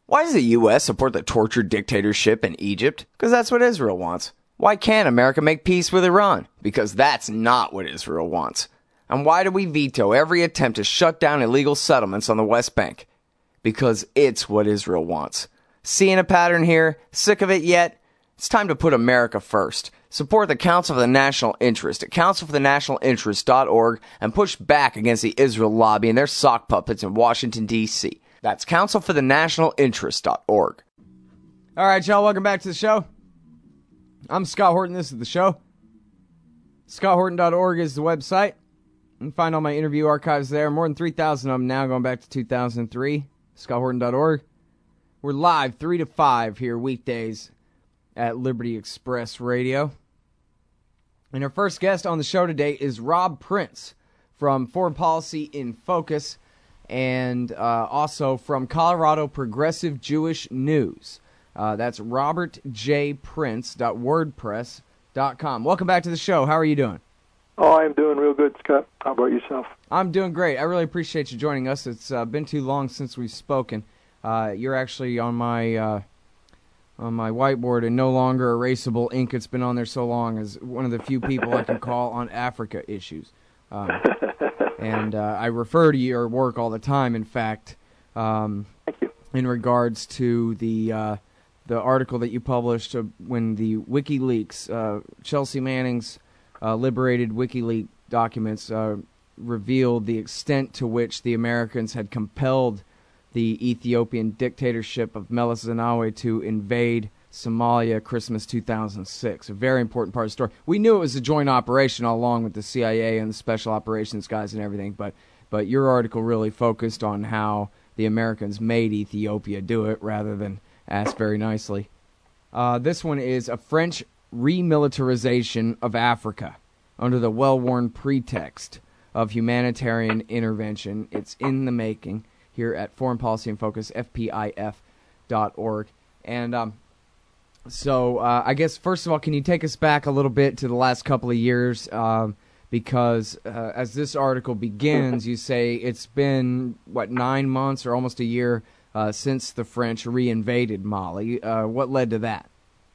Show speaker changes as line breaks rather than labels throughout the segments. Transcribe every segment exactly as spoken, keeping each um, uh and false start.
Why does the U S support the tortured dictatorship in Egypt? Because that's what Israel wants. Why can't America make peace with Iran? Because that's not what Israel wants. And why do we veto every attempt to shut down illegal settlements on the West Bank? Because it's what Israel wants. Seeing a pattern here? Sick of it yet? It's time to put America first. Support the Council for the National Interest at council for the national interest dot org and push back against the Israel lobby and their sock puppets in Washington, D C That's council for the national interest dot org. All right, y'all, welcome back to the show. I'm Scott Horton. This is the show. scott horton dot org is the website. You can find all my interview archives there. More than three thousand of them now, going back to two thousand three. scott horton dot org. We're live three to five here weekdays at Liberty Express Radio. And our first guest on the show today is Rob Prince from Foreign Policy in Focus and uh, also from Colorado Progressive Jewish News. Uh, that's robert j prince dot wordpress dot com. Welcome back to the show. How are you doing?
Oh, I'm doing real good, Scott. How about yourself?
I'm doing great. I really appreciate you joining us. It's uh, been too long since we've spoken. Uh, you're actually on my uh, on my whiteboard and no longer erasable ink. It's been on there so long as one of the few people I can call on Africa issues. Um, and uh, I refer to your work all the time, in fact, um,
Thank you.
in regards to the uh, the article that you published uh, when the WikiLeaks, uh, Chelsea Manning's uh, liberated WikiLeaks documents uh, revealed the extent to which the Americans had compelled the Ethiopian dictatorship of Meles Zenawi to invade Somalia Christmas two thousand six. A very important part of the story. We knew it was a joint operation all along with the C I A and the special operations guys and everything, but but your article really focused on how the Americans made Ethiopia do it rather than ask very nicely. Uh, this one is a French remilitarization of Africa under the well-worn pretext of humanitarian intervention. It's in the making here at Foreign Policy in Focus, F P I F dot org. And um, so uh, I guess, first of all, can you take us back a little bit to the last couple of years? Um, because uh, as this article begins, you say it's been, what, nine months or almost a year uh, since the French reinvaded Mali. Uh, what led to that?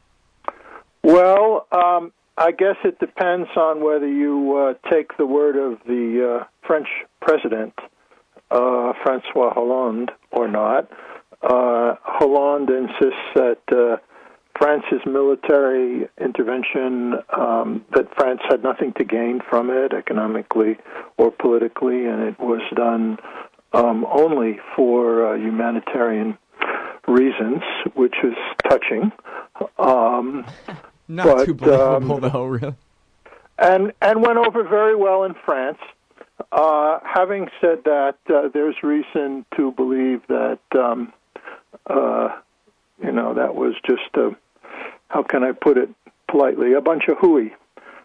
Well, um, I guess it depends on whether you uh, take the word of the uh, French president, uh, Francois Hollande, or not. Uh, Hollande insists that uh, France's military intervention, um, that France had nothing to gain from it economically or politically, and it was done um, only for uh, humanitarian reasons, which is touching. Um,
Not
but,
too believable,
um,
though, really.
And, and went over very well in France. Uh, having said that, uh, there's reason to believe that, um, uh, you know, that was just a, how can I put it politely, a bunch of hooey,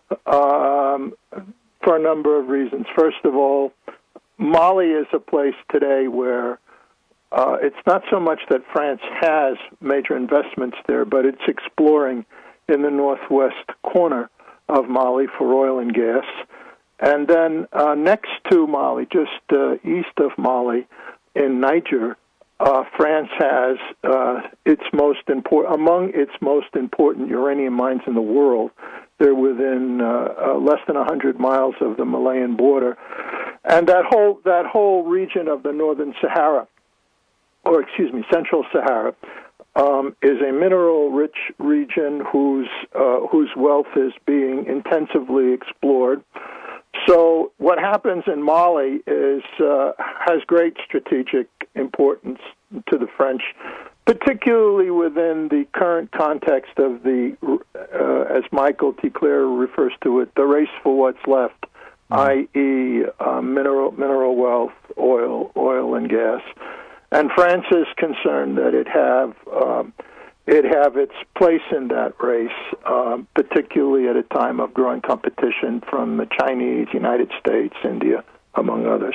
um, for a number of reasons. First of all, Mali is a place today where uh, it's not so much that France has major investments there, but it's exploring in the northwest corner of Mali for oil and gas. And then uh, next to Mali, just uh, east of Mali, in Niger, uh, France has uh, its most important, among its most important uranium mines in the world. They're within uh, uh, less than one hundred miles of the Malayan border, and that whole that whole region of the Northern Sahara, or excuse me, Central Sahara, um, is a mineral-rich region whose uh, whose wealth is being intensively explored. So what happens in Mali is uh, has great strategic importance to the French, particularly within the current context of the, uh, as Michael T. Clare refers to it, the race for what's left, mm. that is, uh, mineral mineral wealth, oil, oil and gas, and France is concerned that it have um, it have its place in that race, um, particularly at a time of growing competition from the Chinese, United States, India, among others.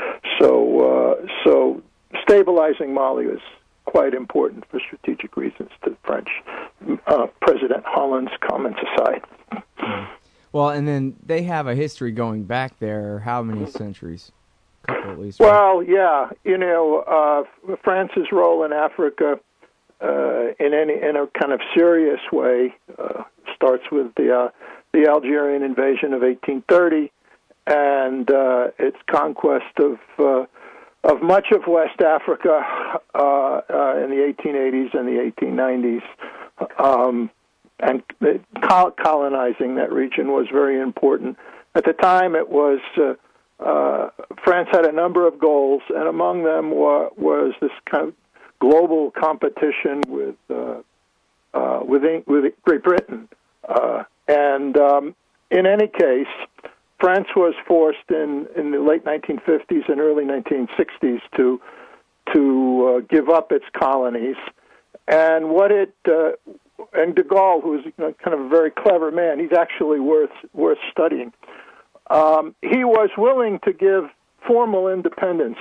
So, uh, so stabilizing Mali is quite important for strategic reasons to the French. Uh, President Hollande's comments aside.
Well, and then they have a history going back there. How many centuries?
couple at least.
Well, yeah, you know, uh, France's role in Africa, uh, in any in a kind of serious way, uh, starts with the uh, the Algerian invasion of eighteen thirty and uh, its conquest of uh, of much of West Africa uh, uh, in the eighteen eighties and the eighteen nineties. Um, and colonizing that region was very important. At the time, it was uh, uh, France had a number of goals, and among them wa- was this kind of global competition with uh, uh, with, with Great Britain. Uh, and um, in any case, France was forced in, in the late nineteen fifties and early nineteen sixties to to uh, give up its colonies. And what it uh, and de Gaulle, who was you know, kind of a very clever man, he's actually worth worth studying. Um, he was willing to give formal independence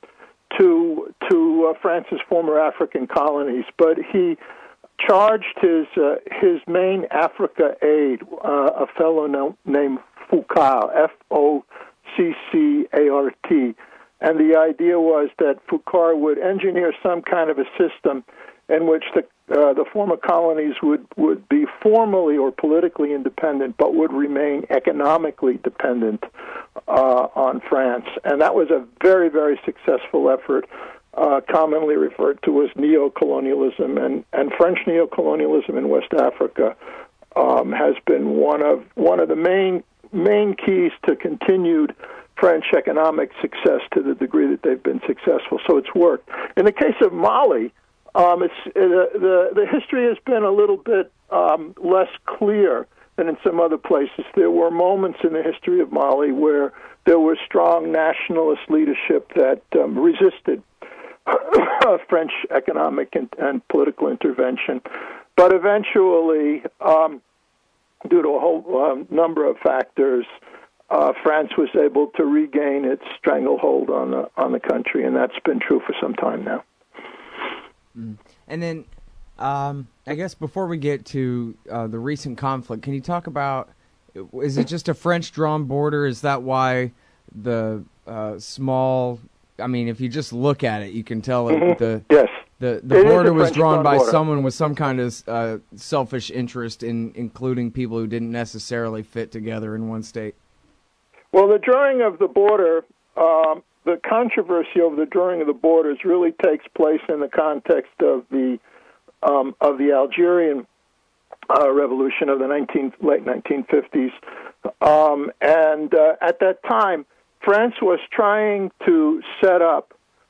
to to uh, France's former African colonies, but he charged his uh, his main Africa aide, uh, a fellow no, named Foucault, F O C C A R T, and the idea was that Foucault would engineer some kind of a system in which the uh, the former colonies would, would be formally or politically independent, but would remain economically dependent uh, on France. And that was a very, very successful effort, uh, commonly referred to as neo-colonialism. And, and French neo-colonialism in West Africa um, has been one of one of the main main keys to continued French economic success to the degree that they've been successful. So it's worked. In the case of Mali, Um, it's uh, the the history has been a little bit um, less clear than in some other places. There were moments in the history of Mali where there was strong nationalist leadership that um, resisted French economic and, and political intervention, but eventually, um, due to a whole um, number of factors, uh, France was able to regain its stranglehold on the on the country, and that's been true for some time now.
And then, um, I guess before we get to uh, the recent conflict, can you talk about, is it just a French-drawn border? Is that why the uh, small, I mean, if you just look at it, you can tell
Mm-hmm.
it, the
yes.
the, the border was drawn by
border.
someone with some kind of uh, selfish interest in including people who didn't necessarily fit together in one state.
Well, the drawing of the border, um, the controversy over the drawing of the borders really takes place in the context of the um, of the Algerian uh, revolution of the nineteen, late nineteen fifties. Um, and uh, at that time, France was trying to set up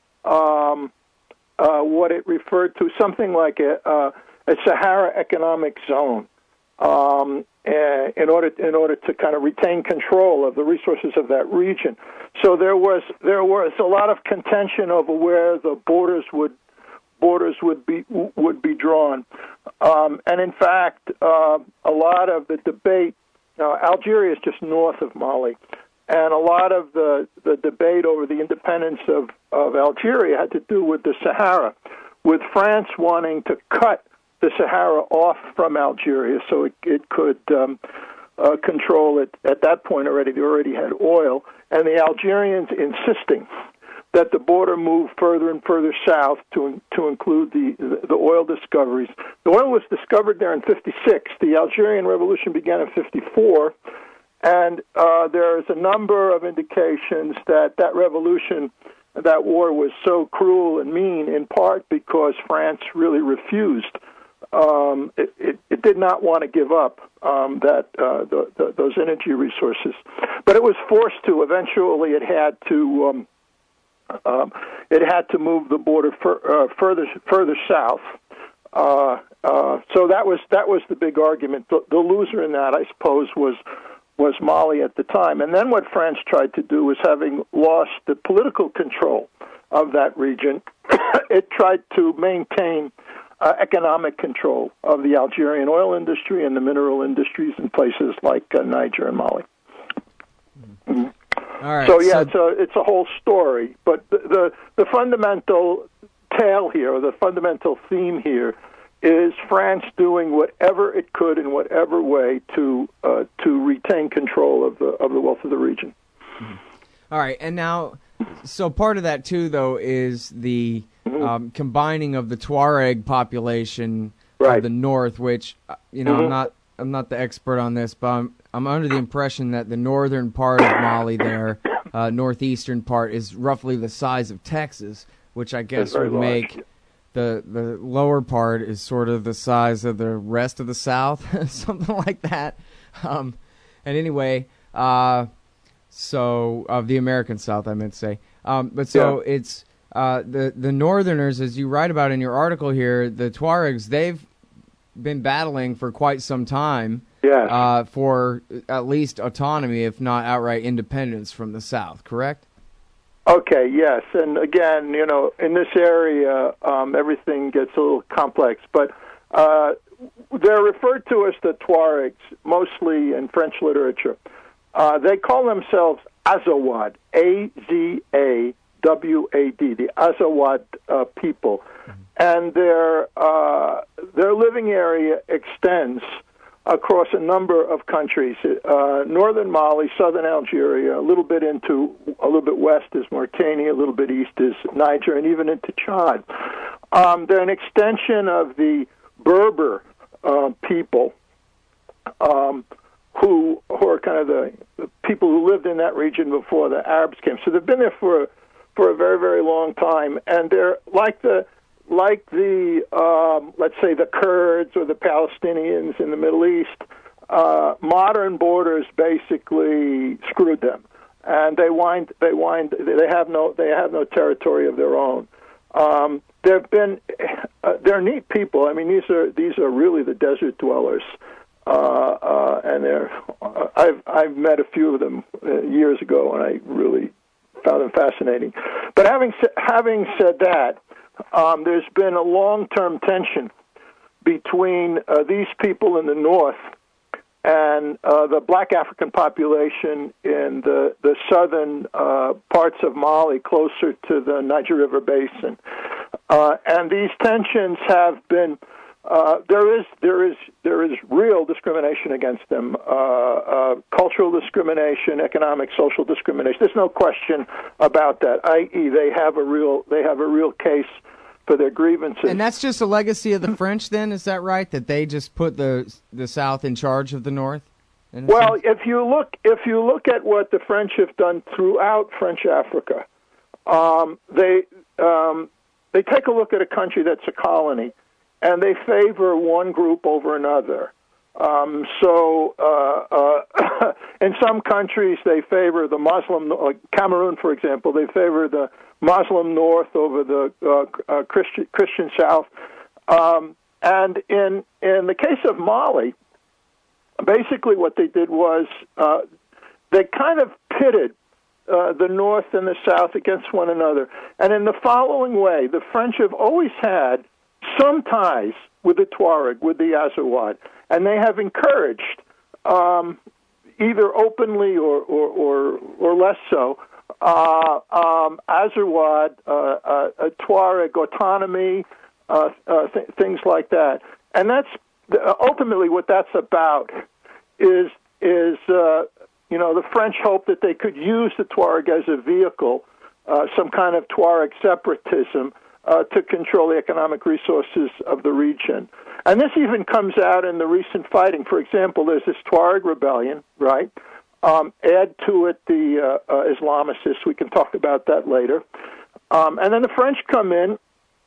um, uh, what it referred to something like a, uh, a Sahara economic zone. Um, in order in order to kind of retain control of the resources of that region. So there was there was a lot of contention over where the borders would borders would be would be drawn, um, and in fact, uh, a lot of the debate. Now, Algeria is just north of Mali, and a lot of the the debate over the independence of of Algeria had to do with the Sahara, with France wanting to cut the Sahara off from Algeria so it, it could um, uh, control it. At that point already, they already had oil, and the Algerians insisting that the border move further and further south to to include the, the, the oil discoveries. The oil was discovered there in fifty-six. The Algerian Revolution began in fifty-four, and uh, there's a number of indications that that revolution, that war was so cruel and mean, in part because France really refused Um, it, it, it did not want to give up um, that uh, the, the, those energy resources, but it was forced to. Eventually, it had to um, um, it had to move the border fur, uh, further further south. Uh, uh, so that was that was the big argument. The, the loser in that, I suppose, was was Mali at the time. And then what France tried to do was, having lost the political control of that region, it tried to maintain Uh, economic control of the Algerian oil industry and the mineral industries in places like uh, Niger and Mali. Mm-hmm.
All right,
so yeah,
so...
it's a it's a whole story, but the, the the fundamental tale here, or the fundamental theme here, is France doing whatever it could in whatever way to uh, to retain control of the of the wealth of the region.
Mm-hmm. All right, and now so part of that too, though, is the mm-hmm. um, combining of the Tuareg population
right.
of the north, which you know mm-hmm. I'm not I'm not the expert on this, but I'm I'm under the impression that the northern part of Mali, there, uh, northeastern part, is roughly the size of Texas, which I guess would large. make the the lower part is sort of the size of the rest of the South, something like that. Um, and anyway. Uh, So of the American South, I meant to say. Um, but so yeah. it's uh, the the Northerners, as you write about in your article here, the Tuaregs, they've been battling for quite some time
yes.
uh, for at least autonomy, if not outright independence from the South. Correct?
Okay. Yes, and again, you know, in this area, um, everything gets a little complex, but uh, they're referred to as the Tuaregs, mostly in French literature. Uh, they call themselves Azawad, A Z A W A D, the Azawad uh, people. Mm-hmm. And their uh, their living area extends across a number of countries. Uh, northern Mali, southern Algeria, a little bit into, a little bit west is Mauritania, a little bit east is Niger, and even into Chad. Um, they're an extension of the Berber uh, people, um who who are kind of the, the people who lived in that region before the Arabs came. So they've been there for for a very, very long time, and they're like the like the um, let's say the Kurds or the Palestinians in the Middle East. Uh, modern borders basically screwed them, and they wind they wind they have no they have no territory of their own. Um, they've been uh, they're neat people. I mean, these are these are really the desert dwellers. Uh, uh, and they're, uh, I've I've met a few of them uh, years ago, and I really found them fascinating. But having having said that, um, there's been a long-term tension between uh, these people in the north and uh, the black African population in the the southern uh, parts of Mali, closer to the Niger River basin, uh, and these tensions have been. Uh, there is there is there is real discrimination against them, uh, uh, cultural discrimination, economic, social discrimination. There's no question about that. that is, they have a real they have a real case for their grievances.
And that's just a legacy of the French, then, is that right? That they just put the the South in charge of the North?
Well, sense? if you look if you look at what the French have done throughout French Africa, um, they um, they take a look at a country that's a colony. And they favor one group over another. Um, so, uh, uh, in some countries, they favor the Muslim, like Cameroon, for example, they favor the Muslim North over the uh, uh, Christian, Christian South. Um, and in in the case of Mali, basically what they did was uh, they kind of pitted uh, the North and the South against one another. And in the following way, the French have always had some ties with the Tuareg, with the Azawad, and they have encouraged, um, either openly or, or, or, or less so, uh, um, Azawad, uh, uh, Tuareg autonomy, uh, uh, th- things like that. And that's ultimately what that's about. Is is uh, you know, the French hope that they could use the Tuareg as a vehicle, uh, some kind of Tuareg separatism. Uh, to control the economic resources of the region. And this even comes out in the recent fighting. For example, there's this Tuareg rebellion, right? Um, add to it the uh, uh, Islamicists. We can talk about that later. Um, and then the French come in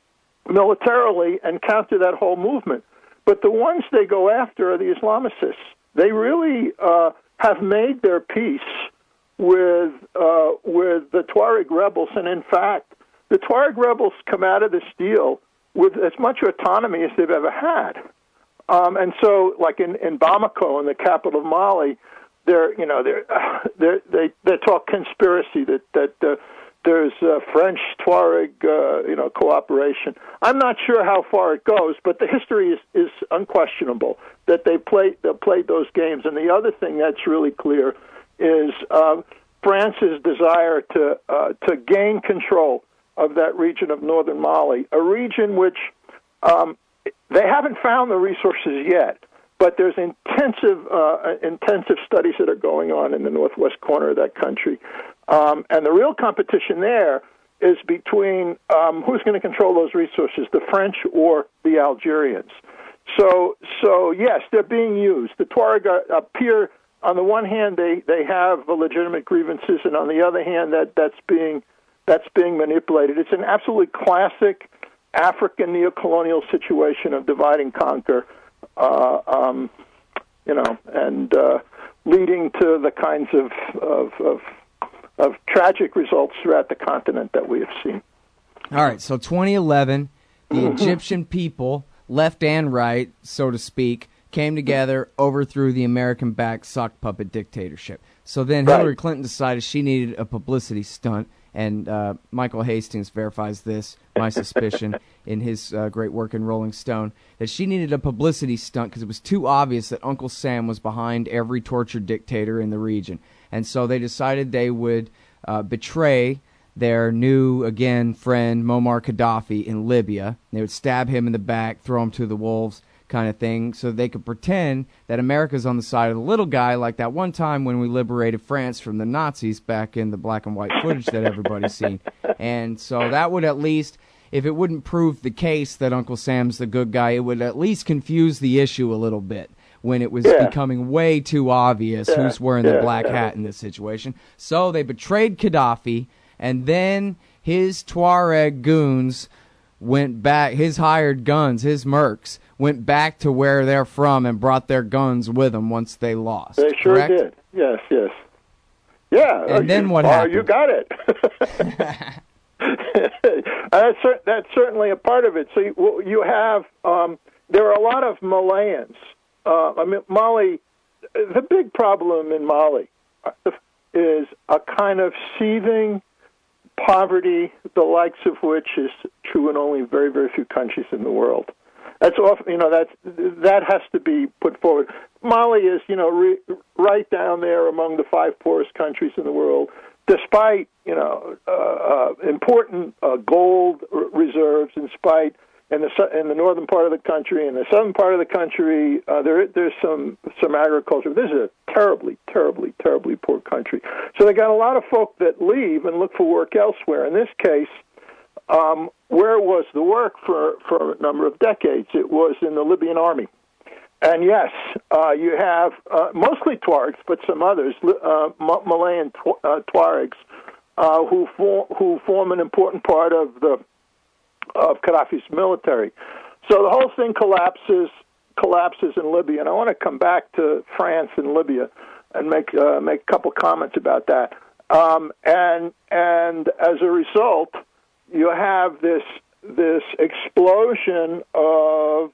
militarily and counter that whole movement. But the ones they go after are the Islamicists. They really uh, have made their peace with uh, with the Tuareg rebels, and in fact, the Tuareg rebels come out of this deal with as much autonomy as they've ever had. Um, and so, like in, in Bamako, in the capital of Mali, they're, you know, they're, they're, they they talk conspiracy that that uh, there's uh, French Tuareg, uh, you know, cooperation. I'm not sure how far it goes, but the history is, is unquestionable that they played they played those games. And the other thing that's really clear is uh, France's desire to uh, to gain control of that region of northern Mali, a region which um, they haven't found the resources yet, but there's intensive uh, intensive studies that are going on in the northwest corner of that country. Um, and the real competition there is between um, who's going to control those resources, the French or the Algerians. So, so yes, they're being used. The Tuareg appear, on the one hand, they, they have legitimate grievances, and on the other hand, that, that's being that's being manipulated. It's an absolutely classic African neocolonial situation of divide and conquer, uh, um, you know, and uh, leading to the kinds of, of, of of tragic results throughout the continent that we have seen.
All right, so twenty eleven, the Egyptian people, left and right, so to speak, came together, overthrew the American-backed sock puppet dictatorship. So then
Right.
Hillary Clinton decided she needed a publicity stunt, and uh, Michael Hastings verifies this, my suspicion, in his uh, great work in Rolling Stone, that she needed a publicity stunt because it was too obvious that Uncle Sam was behind every tortured dictator in the region. And so they decided they would uh, betray their new, again, friend, Muammar Gaddafi in Libya. They would stab him in the back, throw him to the wolves kind of thing, so they could pretend that America's on the side of the little guy, like that one time when we liberated France from the Nazis back in the black and white footage that everybody's seen. And so that would at least, if it wouldn't prove the case that Uncle Sam's the good guy, it would at least confuse the issue a little bit when it was
Yeah.
becoming way too obvious
Yeah,
who's wearing
yeah,
the black
yeah.
hat in this situation. So they betrayed Gaddafi, and then his Tuareg goons went back, his hired guns, his mercs, went back to where they're from and brought their guns with them once they lost.
They sure
correct?
did. Yes, yes. Yeah.
And
uh,
then
you,
what
uh,
happened?
You got it. that's, cer- that's certainly a part of it. So you, you have, um, there are a lot of Malayans. Uh, I mean, Mali, the big problem in Mali is a kind of seething poverty, the likes of which is true in only very, very few countries in the world. That's often, you know, that's, that has to be put forward. Mali is, you know, re, right down there among the five poorest countries in the world, despite, you know, uh, uh, important uh, gold r- reserves, in spite in the su- in the northern part of the country, in the southern part of the country, uh, there there's some some agriculture. This is a terribly, terribly, terribly poor country. So they got a lot of folk that leave and look for work elsewhere. In this case, um, where was the work for for a number of decades? It was in the Libyan army. And yes, uh, you have uh, mostly Tuaregs, but some others, uh, Malayan uh, Tuaregs, uh, who for, who form an important part of the of Gaddafi's military. So the whole thing collapses collapses in Libya, and I want to come back to France and Libya and make uh, make a couple comments about that. Um, and and as a result, you have this this explosion of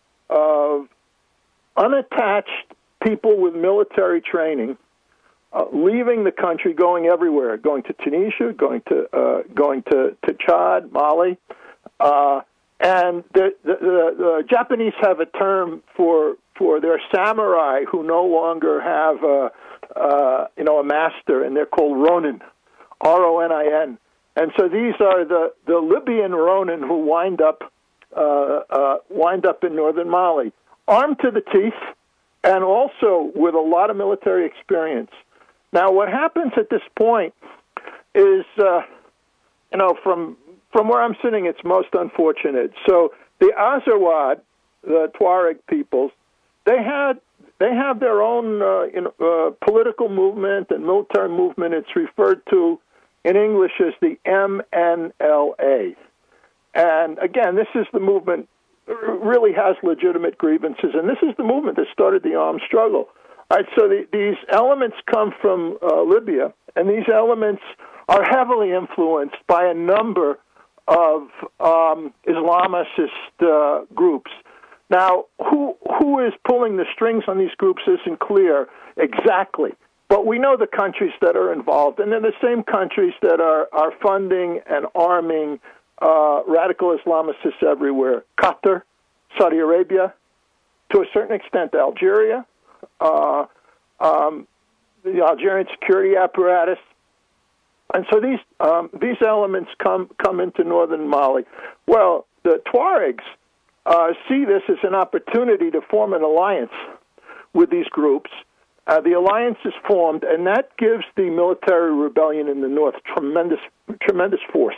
of unattached people with military training uh, leaving the country, going everywhere, going to Tunisia, going to uh, going to, to Chad, Mali. Uh, and the, the, the, the Japanese have a term for for their samurai who no longer have a, uh, you know, a master, and they're called ronin, R O N I N. And so these are the, the Libyan ronin who wind up uh, uh, wind up in northern Mali, armed to the teeth, and also with a lot of military experience. Now, what happens at this point is, uh, you know, from from where I'm sitting, it's most unfortunate. So the Azawad, the Tuareg peoples, they had they have their own uh, you know, uh, political movement and military movement. It's referred to in English as the M N L A. And again, this is the movement really has legitimate grievances, and this is the movement that started the armed struggle. All right, so the, these elements come from uh, Libya, and these elements are heavily influenced by a number of um, Islamicist uh, groups. Now, who who is pulling the strings on these groups isn't clear exactly, but we know the countries that are involved, and they're the same countries that are, are funding and arming uh, radical Islamicists everywhere. Qatar, Saudi Arabia, to a certain extent Algeria, uh, um, the Algerian security apparatus. And so these um, these elements come come into northern Mali. Well, the Tuaregs uh, see this as an opportunity to form an alliance with these groups Uh, the alliance is formed, and that gives the military rebellion in the north tremendous, tremendous force,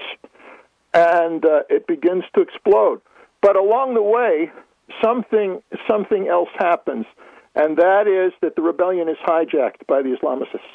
and uh, it begins to explode. But along the way, something something else happens, and that is that the rebellion is hijacked by the Islamicists,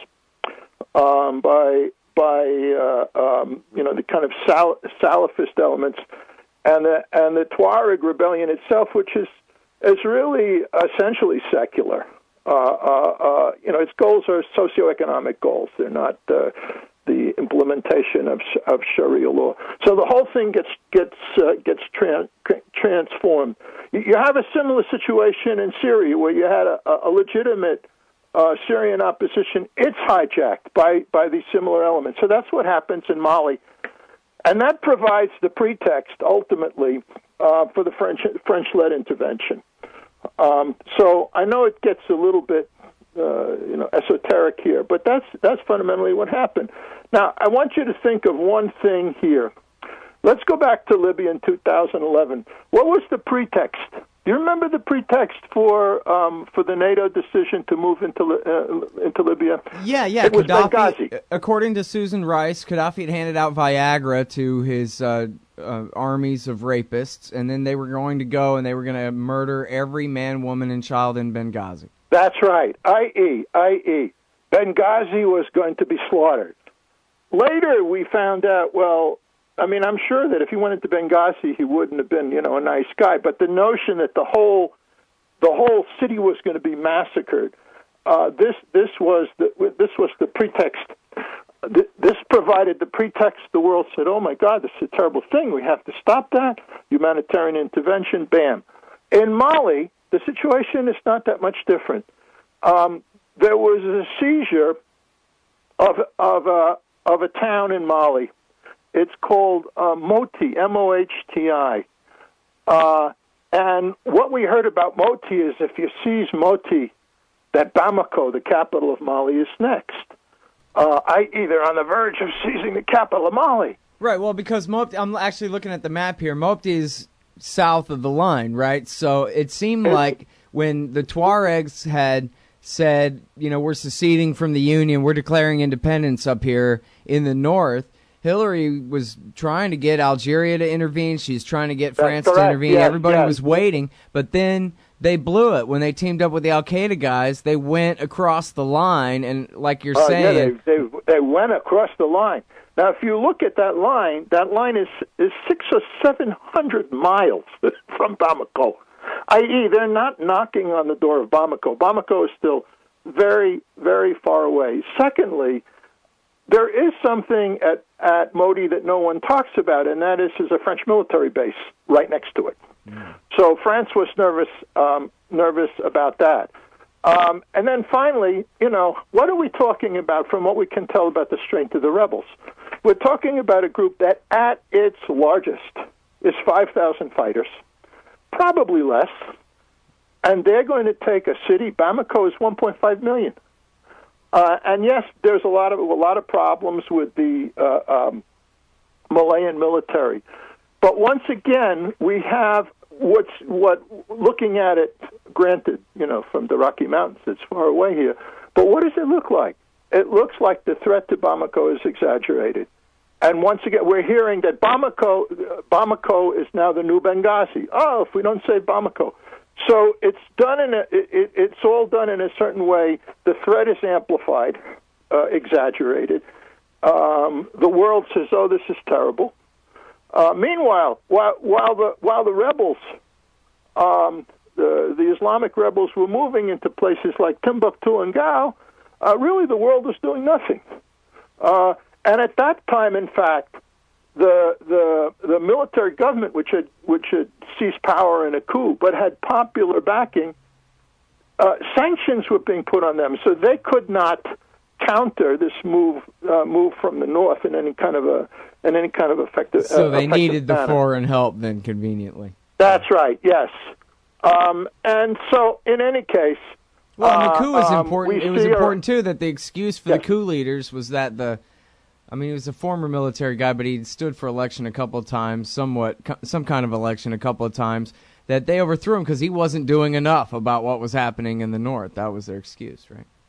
um, by by uh, um, you know the kind of Sal- Salafist elements, and the and the Tuareg rebellion itself, which is is really essentially secular. Uh, uh, uh, you know, its goals are socioeconomic goals. They're not uh, the implementation of of Sharia law. So the whole thing gets gets uh, gets tran- transformed. You have a similar situation in Syria, where you had a, a legitimate uh, Syrian opposition. It's hijacked by by these similar elements. So that's what happens in Mali, and that provides the pretext ultimately uh, for the French French-led intervention. Um, so I know it gets a little bit, uh, you know, esoteric here, but that's that's fundamentally what happened. Now, I want you to think of one thing here. Let's go back to Libya in two thousand eleven. What was the pretext? Do you remember the pretext for um, for the NATO decision to move into uh, into Libya?
Yeah, yeah.
It was
Gaddafi,
Benghazi.
According to Susan Rice, Gaddafi had handed out Viagra to his uh, uh, armies of rapists, and then they were going to go and they were going to murder every man, woman, and child in Benghazi.
That's right. that is, that is, Benghazi was going to be slaughtered. Later, we found out, well, I mean, I'm sure that if he went into Benghazi, he wouldn't have been, you know, a nice guy. But the notion that the whole, the whole city was going to be massacred, uh, this this was the this was the pretext. This provided the pretext. The world said, "Oh my God, this is a terrible thing. We have to stop that." Humanitarian intervention. Bam. In Mali, the situation is not that much different. Um, there was a seizure of of a of a town in Mali. It's called uh, Moti, M O H T I. Uh, and what we heard about Moti is if you seize Moti, that Bamako, the capital of Mali, is next. Uh, that is, they're on the verge of seizing the capital of Mali.
Right, well, because Mopti, I'm actually looking at the map here. Mopti is south of the line, right? So it seemed like when the Tuaregs had said, you know, we're seceding from the Union, we're declaring independence up here in the north, Hillary was trying to get Algeria to intervene. She's trying to get France to intervene.
Yes,
Everybody
yes.
was waiting, but then they blew it. When they teamed up with the Al-Qaeda guys, they went across the line, and like you're
uh,
saying...
Yeah, they, they, they went across the line. Now, if you look at that line, that line is, is six or seven hundred miles from Bamako, that is, they're not knocking on the door of Bamako. Bamako is still very, very far away. Secondly, there is something at, at Moti that no one talks about, and that is there's a French military base right next to it. Mm. So France was nervous um, nervous about that. Um, and then finally, you know, what are we talking about from what we can tell about the strength of the rebels? We're talking about a group that at its largest is five thousand fighters, probably less, and they're going to take a city. Bamako is one point five million. Uh, and yes, there's a lot of a lot of problems with the uh, um, Malayan military, but once again, we have what's what. Looking at it, granted, you know, from the Rocky Mountains, it's far away here, but what does it look like? It looks like the threat to Bamako is exaggerated, and once again, we're hearing that Bamako uh, Bamako is now the new Benghazi. Oh, if we don't say Bamako. So it's done in a, it, it's all done in a certain way. The threat is amplified, uh, exaggerated. Um, the world says, "Oh, this is terrible." Uh, meanwhile, while, while the while the rebels, um, the the Islamic rebels, were moving into places like Timbuktu and Gao, uh, really the world was doing nothing. Uh, and at that time, in fact, the the the military government, which had which had seized power in a coup, but had popular backing, uh, sanctions were being put on them, so they could not counter this move uh, move from the north in any kind of a in any kind of effective.
So
uh,
they
effective
needed the
manner.
foreign help then, conveniently.
That's right. Yes, um, and so in any case,
well, and the coup was
uh,
important.
Um,
it was
see
important
our,
too that the excuse for
yes.
the coup leaders was that the. I mean, he was a former military guy, but he stood for election a couple of times, somewhat, some kind of election a couple of times, that they overthrew him because he wasn't doing enough about what was happening in the north. That was their excuse, right?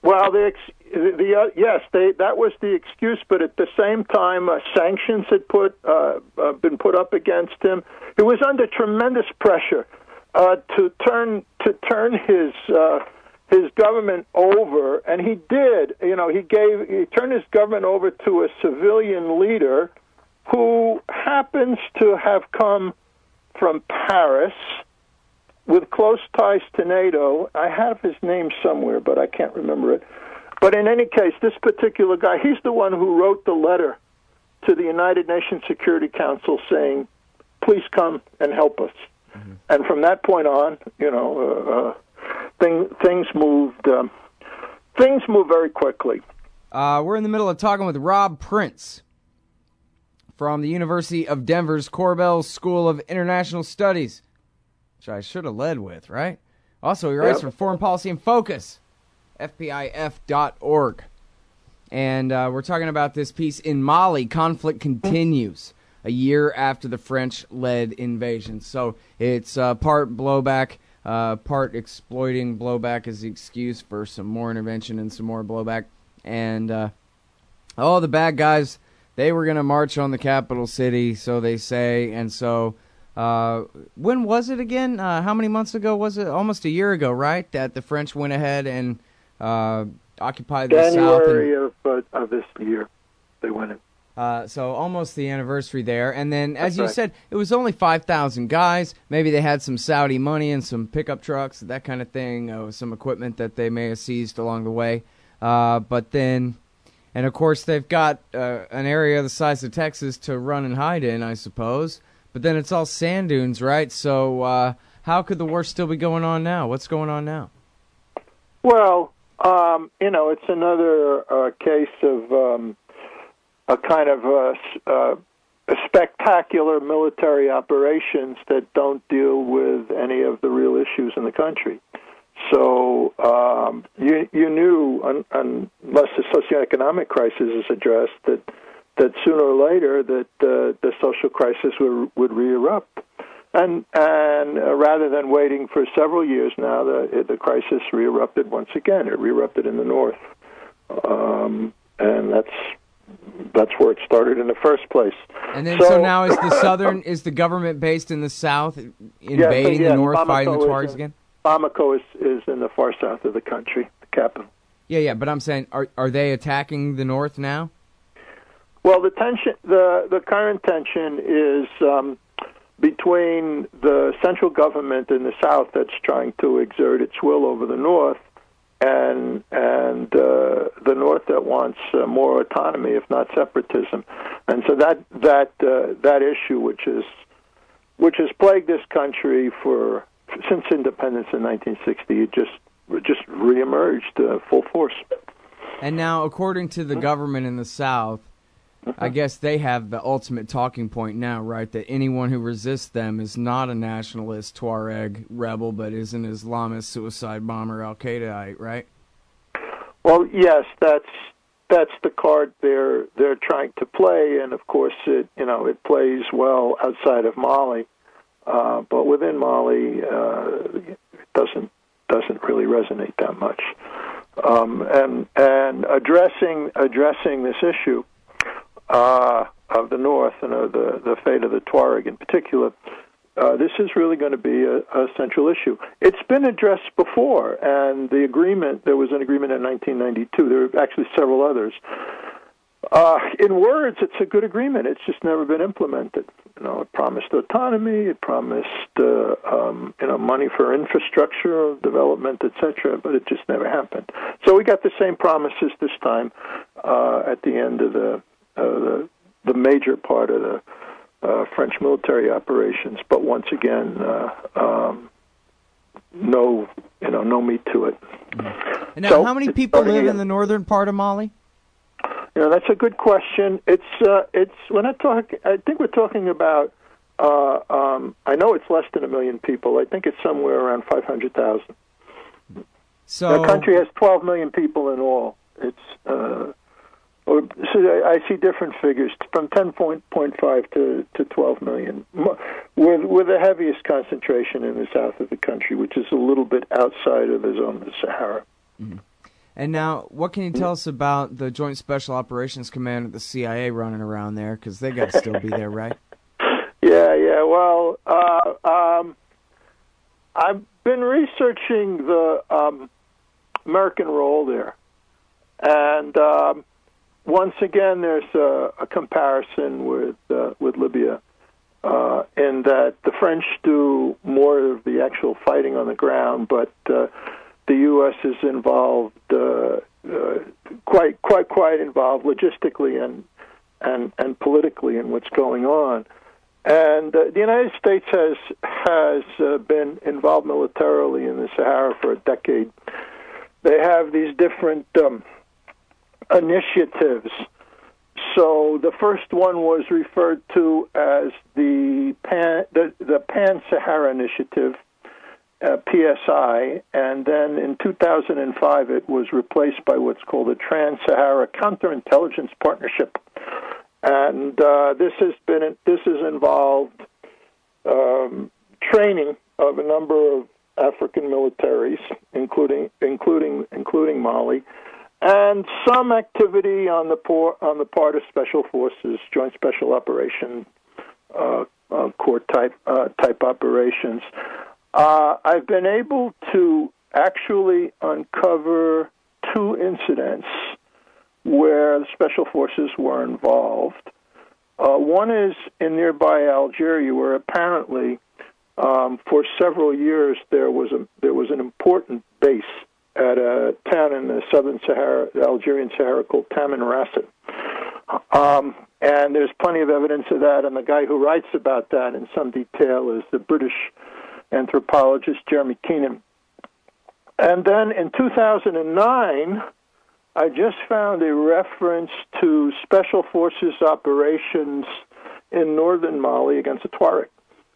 Well, the, ex- the uh, yes, they, that was the excuse, but at the same time, uh, sanctions had put uh, uh, been put up against him. He was under tremendous pressure uh, to turn to turn his uh, his government over, and he did. You know, he gave he turned his government over to a civilian leader who happens to have come from Paris, with close ties to NATO. I have his name somewhere, but I can't remember it. But in any case, this particular guy, he's the one who wrote the letter to the United Nations Security Council saying, please come and help us. Mm-hmm. And from that point on, you know, uh, uh, thing, things moved um, things moved very quickly.
Uh, we're in the middle of talking with Rob Prince from the University of Denver's Korbel School of International Studies, which I should have led with, right? Also, he writes yep. for Foreign Policy in Focus, F P I F dot org. And uh, we're talking about this piece in Mali, conflict continues a year after the French-led invasion. So it's uh, part blowback, uh, part exploiting blowback as the excuse for some more intervention and some more blowback. And, uh, oh, the bad guys, they were going to march on the capital city, so they say, and so... Uh, when was it again? Uh, how many months ago was it? Almost a year ago, right? That the French went ahead and uh, occupied the South.
January of, uh, of this year, they went in.
Uh, so almost the anniversary there. And then, as
That's
you
right.
said, it was only five thousand guys. Maybe they had some Saudi money and some pickup trucks, that kind of thing, uh, some equipment that they may have seized along the way. Uh, but then, and of course, they've got uh, an area the size of Texas to run and hide in, I suppose. But then it's all sand dunes, right? So uh, how could the war still be going on now? What's going on now?
Well, um, you know, it's another uh, case of um, a kind of uh, uh, spectacular military operations that don't deal with any of the real issues in the country. So um, you, you knew, un- unless the socioeconomic crisis is addressed, that that sooner or later that uh, the social crisis would, would re-erupt. And and uh, rather than waiting for several years now, the the crisis re-erupted once again. It re-erupted in the north. Um, and that's that's where it started in the first place.
And then
so,
so now is the southern, is the government based in the south invading
yeah, yeah,
the north,
Bamako
fighting the Tuaregs
in,
again?
Bamako is, is in the far south of the country, the capital.
Yeah, yeah, but I'm saying, are are they attacking the north now?
Well, the tension, the the current tension is um, between the central government in the south that's trying to exert its will over the north, and and uh, the north that wants uh, more autonomy, if not separatism, and so that that uh, that issue, which is which has plagued this country for since independence in nineteen sixty, it just just reemerged uh, full force.
And now, according to the government in the south, I guess they have the ultimate talking point now, right? That anyone who resists them is not a nationalist Tuareg rebel, but is an Islamist suicide bomber, Al-Qaeda'ite, right?
Well, yes, that's that's the card they're they're trying to play, and of course, it you know it plays well outside of Mali, uh, but within Mali, uh, it doesn't doesn't really resonate that much. Um, and and addressing addressing this issue. Uh, of the North and of the, the fate of the Tuareg in particular, uh, this is really going to be a, a central issue. It's been addressed before, and the agreement, there was an agreement in nineteen ninety-two. There were actually several others. Uh, in words, it's a good agreement. It's just never been implemented. You know, it promised autonomy, it promised uh, um, you know money for infrastructure development, et cetera, but it just never happened. So we got the same promises this time uh, at the end of the Uh, the, the major part of the uh, French military operations, but once again, uh, um, no, you know, no meat to it.
And now, so, how many people live again. in the northern part of Mali?
You know, that's a good question. It's uh, it's when I talk, I think we're talking about. Uh, um, I know it's less than a million people. I think it's somewhere around five hundred thousand.
So
the country has twelve million people in all. It's uh, Or, so I see different figures from ten point five to, to twelve million, with with the heaviest concentration in the south of the country, which is a little bit outside of the zone of the Sahara.
Mm-hmm. And now, what can you tell us about the Joint Special Operations Command of the C I A running around there? Because they got to still be there, right?
Yeah, yeah. Well, uh, um, I've been researching the um, American role there, and um, once again, there's a, a comparison with uh, with Libya, uh, in that the French do more of the actual fighting on the ground, but uh, the U S is involved, uh, uh, quite quite quite involved logistically and and and politically in what's going on. And uh, the United States has has uh, been involved militarily in the Sahara for a decade. They have these different um, initiatives. So the first one was referred to as the Pan, the, the Pan-Sahara Initiative, uh, P S I, and then in two thousand five it was replaced by what's called the Trans-Sahara Counterintelligence Partnership. And uh, this has been this has involved um, training of a number of African militaries, including including including Mali, and some activity on the por- on the part of Special Forces, Joint Special Operation uh, uh, Corps type uh, type operations. Uh, I've been able to actually uncover two incidents where the Special Forces were involved. Uh, one is in nearby Algeria, where apparently um, for several years there was a there was an important base at a town in the southern Sahara, the Algerian Sahara, called Tamanrasset. Um, and there's plenty of evidence of that, and the guy who writes about that in some detail is the British anthropologist Jeremy Keenan. And then in two thousand nine, I just found a reference to Special Forces operations in northern Mali against the Tuareg,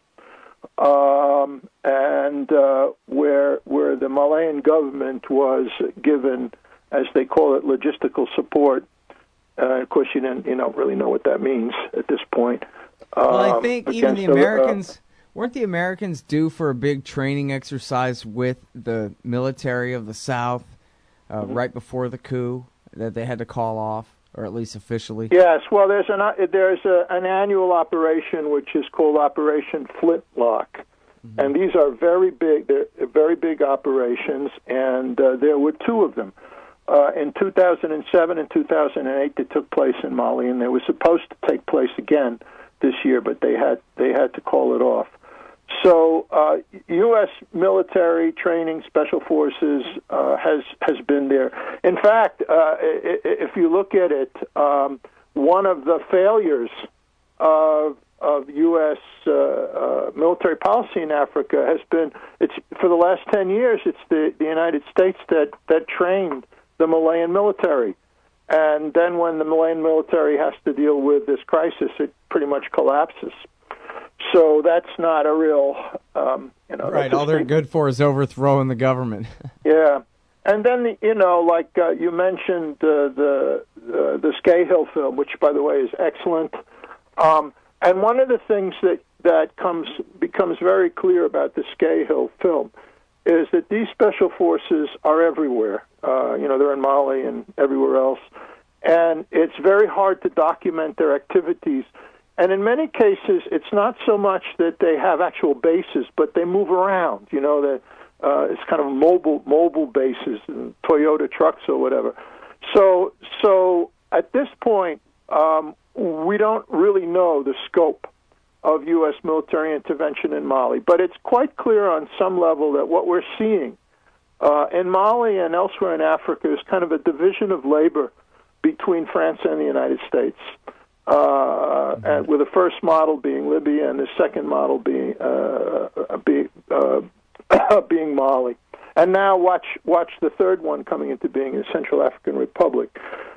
um, and uh, where where the Malian government was given, as they call it, logistical support. Uh, of course, you didn't, you don't really know what that means at this point. Um,
well, I think even the
the,
Americans
uh,
weren't the Americans due for a big training exercise with the military of the South. Uh, mm-hmm. Right before the coup that they had to call off, or at least officially?
Yes, well, there's an uh, there's a, an annual operation which is called Operation Flintlock, mm-hmm. and these are very big. They're very big operations, and uh, there were two of them. Uh, in two thousand seven and two thousand eight, they took place in Mali, and they were supposed to take place again this year, but they had they had to call it off. So uh, U S military training, Special Forces, uh, has has been there. In fact, uh, if you look at it, um, one of the failures of of U S Uh, uh, military policy in Africa has been it's for the last ten years. It's the, the United States that that trained the Malayan military, and then when the Malayan military has to deal with this crisis, it pretty much collapses. So that's not a real, um, you know.
Right, all they're good for is overthrowing the government.
Yeah, and then you know, like uh, you mentioned uh, the uh, the Scahill film, which by the way is excellent. Um, and one of the things that that comes becomes very clear about the Scahill film is that these special forces are everywhere. Uh, you know, they're in Mali and everywhere else, and it's very hard to document their activities. And in many cases, it's not so much that they have actual bases, but they move around. You know, the, uh, it's kind of mobile mobile bases, and Toyota trucks or whatever. So, so at this point, um, we don't really know the scope of U S military intervention in Mali, but it's quite clear on some level that what we're seeing uh, in Mali and elsewhere in Africa is kind of a division of labor between France and the United States. Uh, mm-hmm. and with the first model being Libya and the second model being uh, be, uh, being Mali, and now watch watch the third one coming into being in Central African Republic.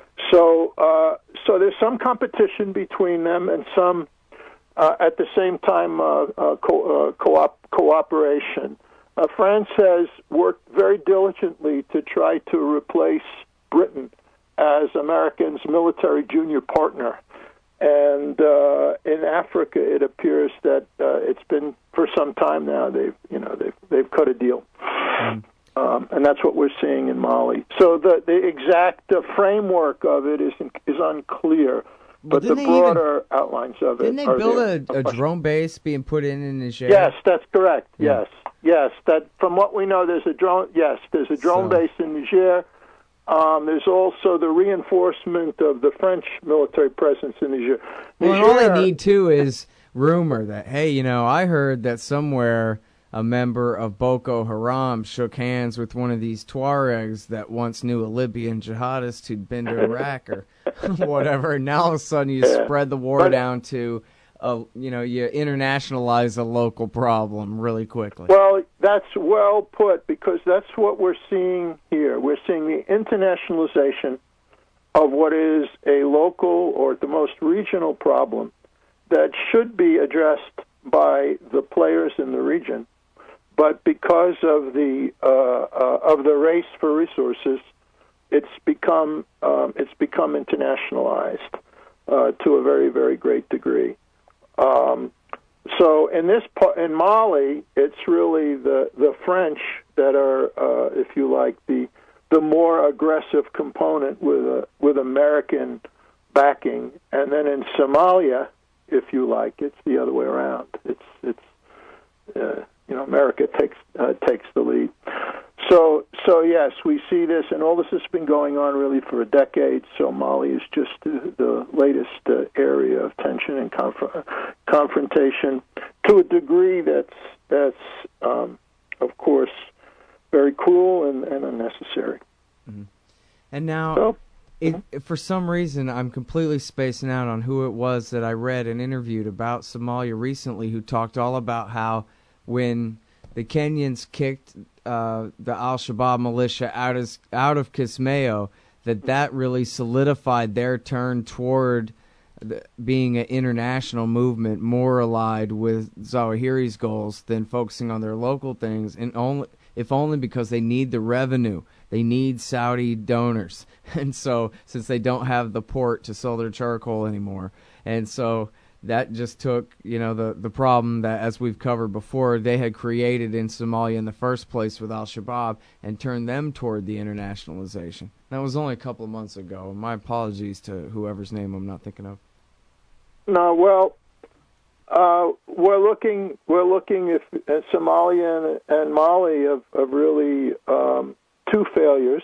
So uh, so there's some competition between them, and some uh, at the same time uh, uh, co- uh, co-op cooperation. Uh, France has worked very diligently to try to replace Britain as America's military junior partner. And uh, in Africa, it appears that uh, it's been for some time now. They've, you know, they've they've cut a deal. Mm. Uh, Um, and that's what we're seeing in Mali. So the, the exact uh, framework of it is is unclear, but the broader even, outlines of it.
Didn't they
are
build
there.
a, a drone base being put in in Niger?
Yes, that's correct.
Yeah.
Yes, yes. That from what we know, there's a drone. Yes, there's a drone so. base in Niger. Um, there's also the reinforcement of the French military presence in Niger.
Well,
Niger,
all they need too is rumor that, hey, you know, I heard that somewhere a member of Boko Haram shook hands with one of these Tuaregs that once knew a Libyan jihadist who'd been to Iraq or whatever. And now all of a sudden you
yeah.
spread the war but, down to, a, you know, you internationalize a local problem really quickly.
Well, that's well put, because that's what we're seeing here. We're seeing the internationalization of what is a local or at the most regional problem that should be addressed by the players in the region. But because of the uh, uh, of the race for resources, it's become um, it's become internationalized uh, to a very very great degree. Um, so in this in Mali, it's really the the French that are, uh, if you like, the the more aggressive component with a with American backing, and then in Somalia, if you like, it's the other way around. It's it's uh, you know, America takes uh, takes the lead. So so yes, we see this, and all this has been going on really for a decade. So Mali is just the, the latest uh, area of tension and conf- confrontation, to a degree that's that's um, of course very cruel and, and unnecessary.
Mm-hmm. And now.
So,
It, for some reason, I'm completely spacing out on who it was that I read and interviewed about Somalia recently, who talked all about how when the Kenyans kicked uh, the Al-Shabaab militia out of, out of Kismayo, that that really solidified their turn toward the, being an international movement more allied with Zawahiri's goals than focusing on their local things, and only if only because they need the revenue. They need Saudi donors. And so, since they don't have the port to sell their charcoal anymore. And so, that just took, you know, the, the problem that, as we've covered before, they had created in Somalia in the first place with Al-Shabaab and turned them toward the internationalization. That was only a couple of months ago. My apologies to whoever's name I'm not thinking of.
No, well, uh, we're looking, we're looking if, at Somalia and, and Mali of, of really um, two failures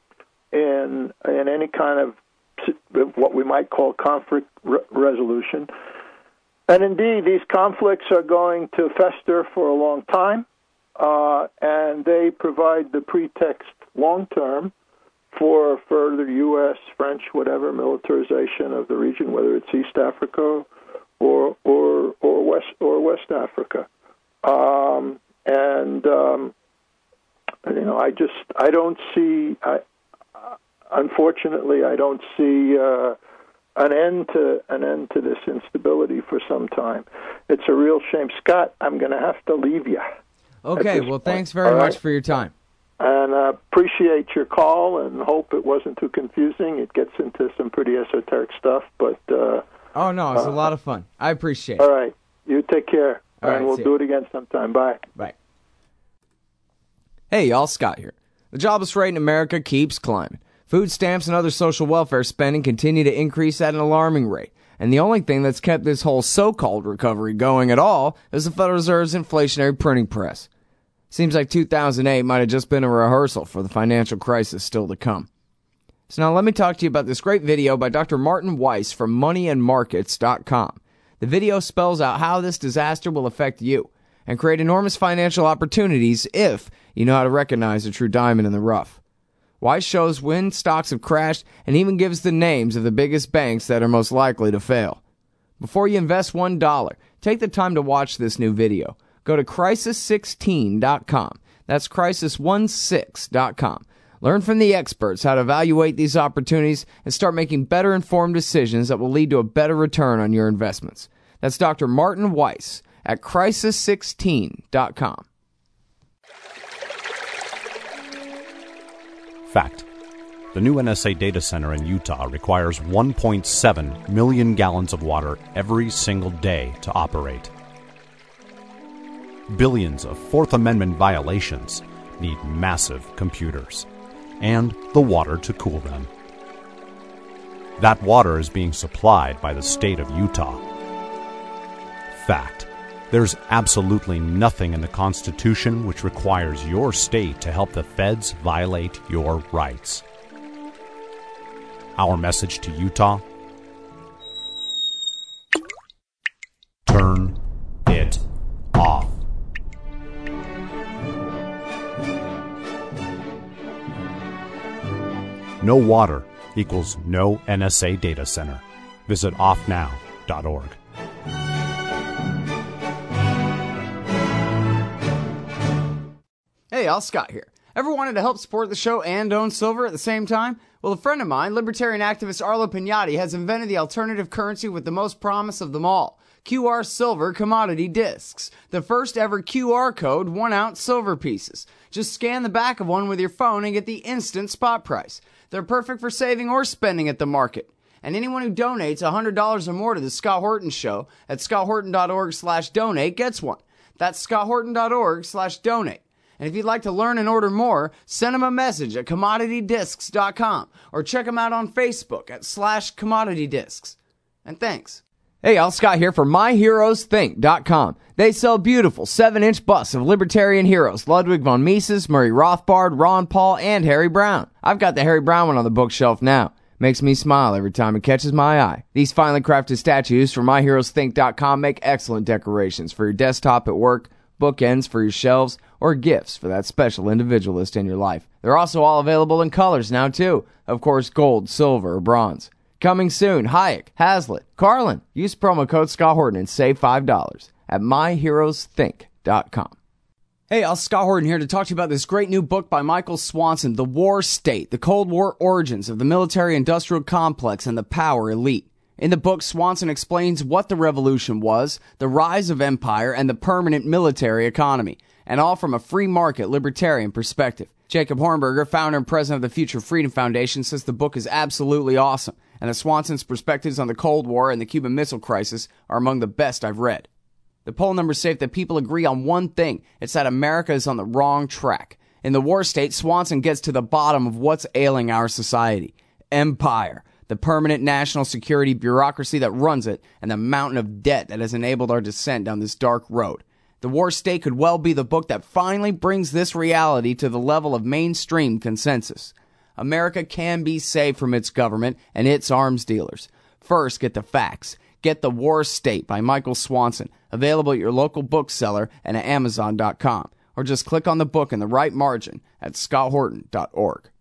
in in any kind of what we might call conflict re- resolution. And indeed, these conflicts are going to fester for a long time, uh, and they provide the pretext long-term for further U S, French, whatever, militarization of the region, whether it's East Africa or or or West or West Africa. Um, and um, you know, I just I don't see. I, unfortunately, I don't see uh, an end to an end to this instability for some time. It's a real shame, Scott. I'm going to have to leave you.
Okay. Well, point. Thanks very All much right? for your time.
And uh, appreciate your call, and hope it wasn't too confusing. It gets into some pretty esoteric stuff, but uh,
oh no, it's uh, a lot of fun. I appreciate it.
All right, you take care,
all
and
right,
we'll do it again sometime. Bye.
Bye.
Hey, y'all, Scott here. The jobless rate in America keeps climbing. Food stamps and other social welfare spending continue to increase at an alarming rate. And the only thing that's kept this whole so-called recovery going at all is the Federal Reserve's inflationary printing press. Seems like two thousand eight might have just been a rehearsal for the financial crisis still to come. So now let me talk to you about this great video by Doctor Martin Weiss from money and markets dot com. The video spells out how this disaster will affect you and create enormous financial opportunities if you know how to recognize a true diamond in the rough. Weiss shows when stocks have crashed and even gives the names of the biggest banks that are most likely to fail. Before you invest one dollar, take the time to watch this new video. Go to crisis sixteen dot com. That's crisis sixteen dot com. Learn from the experts how to evaluate these opportunities and start making better informed decisions that will lead to a better return on your investments. That's Doctor Martin Weiss at crisis sixteen dot com.
Fact. The new N S A data center in Utah requires one point seven million gallons of water every single day to operate. Billions of Fourth Amendment violations need massive computers and the water to cool them. That water is being supplied by the state of Utah. Fact: there's absolutely nothing in the Constitution which requires your state to help the feds violate your rights. Our message to Utah: turn it off. No water equals no N S A data center. Visit off now dot org.
Hey, Al Scott here. Ever wanted to help support the show and own silver at the same time? Well, a friend of mine, libertarian activist Arlo Pignatti, has invented the alternative currency with the most promise of them all: Q R Silver Commodity Discs. The first ever Q R code one ounce silver pieces. Just scan the back of one with your phone and get the instant spot price. They're perfect for saving or spending at the market. And anyone who donates one hundred dollars or more to the Scott Horton Show at scott horton dot org slash donate gets one. That's scott horton dot org slash donate. And if you'd like to learn and order more, send them a message at commodity discs dot com or check them out on Facebook at slash commodity discs. And thanks. Hey, Al Scott here for my heroes think dot com. They sell beautiful seven inch busts of libertarian heroes: Ludwig von Mises, Murray Rothbard, Ron Paul, and Harry Brown. I've got the Harry Brown one on the bookshelf now. Makes me smile every time it catches my eye. These finely crafted statues from my heroes think dot com make excellent decorations for your desktop at work, bookends for your shelves, or gifts for that special individualist in your life. They're also all available in colors now, too. Of course, gold, silver, or bronze. Coming soon, Hayek, Hazlitt, Carlin. Use promo code Scott Horton and save five dollars at my heroes think dot com. Hey, Al Scott Horton here to talk to you about this great new book by Michael Swanson, The War State, The Cold War Origins of the Military-Industrial Complex and the Power Elite. In the book, Swanson explains what the revolution was, the rise of empire, and the permanent military economy, and all from a free market libertarian perspective. Jacob Hornberger, founder and president of the Future Freedom Foundation, says the book is absolutely awesome, and that Swanson's perspectives on the Cold War and the Cuban Missile Crisis are among the best I've read. The poll numbers say that people agree on one thing: it's that America is on the wrong track. In The War State, Swanson gets to the bottom of what's ailing our society: empire, the permanent national security bureaucracy that runs it, and the mountain of debt that has enabled our descent down this dark road. The War State could well be the book that finally brings this reality to the level of mainstream consensus. America can be saved from its government and its arms dealers. First, get the facts. Get The War State by Michael Swanson, available at your local bookseller and at amazon dot com. Or just click on the book in the right margin at scott horton dot org.